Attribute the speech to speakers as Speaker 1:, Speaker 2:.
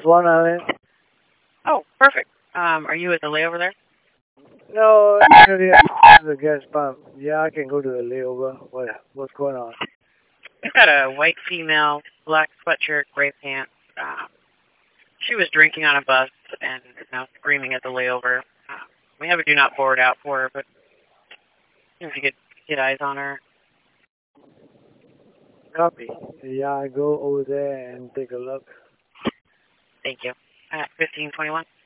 Speaker 1: Swan Island.
Speaker 2: Oh, perfect. Are you at the layover there?
Speaker 1: No, actually, I'm the guest, but yeah, I can go to the layover. What's going on?
Speaker 2: We've got a white female, black sweatshirt, gray pants. She was drinking on a bus and is now screaming at the layover. We have a do not board out for her, but if you could get eyes on her.
Speaker 1: Copy. Yeah, I go over there and take a look.
Speaker 2: Thank you. At 1521.